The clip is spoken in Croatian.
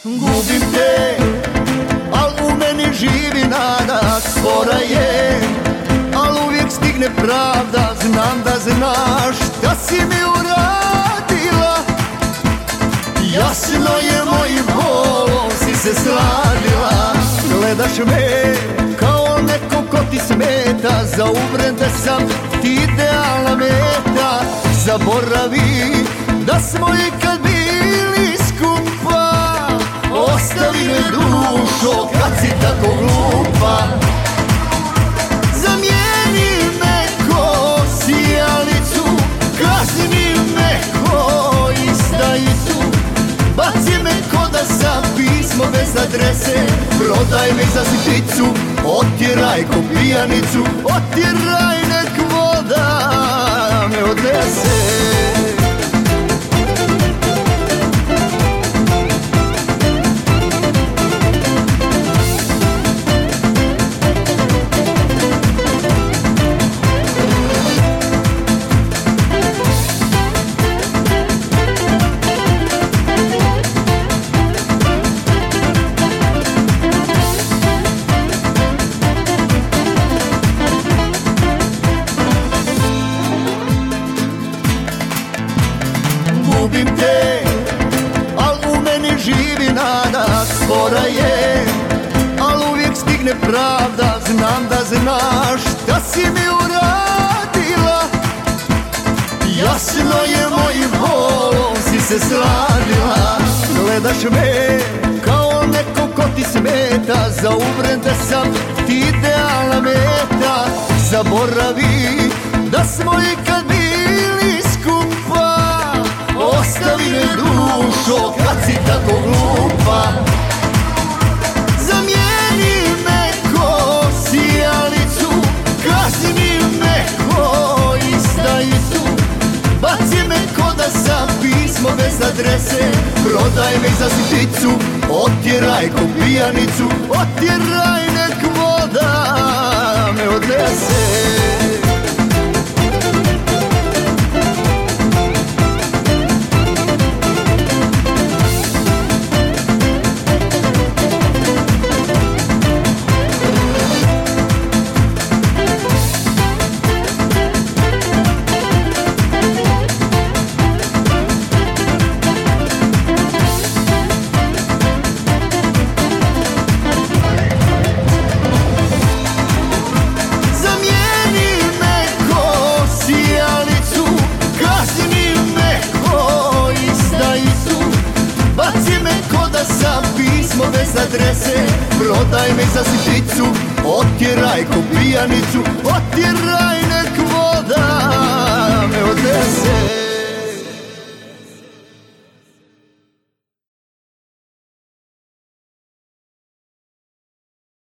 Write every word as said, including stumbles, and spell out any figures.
Gubim te, al u meni živi nada. Spora je, al uvijek stigne pravda. Znam da znaš šta si mi uradila. Jasno je mojim bolom si se sladila. Gledaš me kao neko ko ti smeta. Zaumrem da sam ti idealna meta. Zaboravi da smo ikad bili skupa. Ostavi me dušo kad si tako glupa. Zamijeni me ko sijalicu, kazni me ko izdajicu. Baci me ko da sam pismo bez adrese. Prodaj me za sitnicu, otjeraj ko pijanicu. Otjeraj nek voda me odnese. Gubim te, al u meni živi nada. Spora je, al uvijek stigne pravda. Znam da znaš šta si mi uradila. Jasno je mojim bolom si se sladila. Gledaš me kao neko ko ti smeta. Zaumrem da sam ti idealna meta. Zaboravi da smo ikad bili skupa. Ostavi me dušo kad si tako glupa. Zamijeni me ko sijalicu, kazni me ko izdajicu. Baci me ko da sam pismo bez adrese. Prodaj me za sitnicu, otjeraj ko pijanicu. Otjeraj nek voda me odnese. Pismo bez adrese, prodaj me za sitnicu, otjeraj ko pijanicu, otjeraj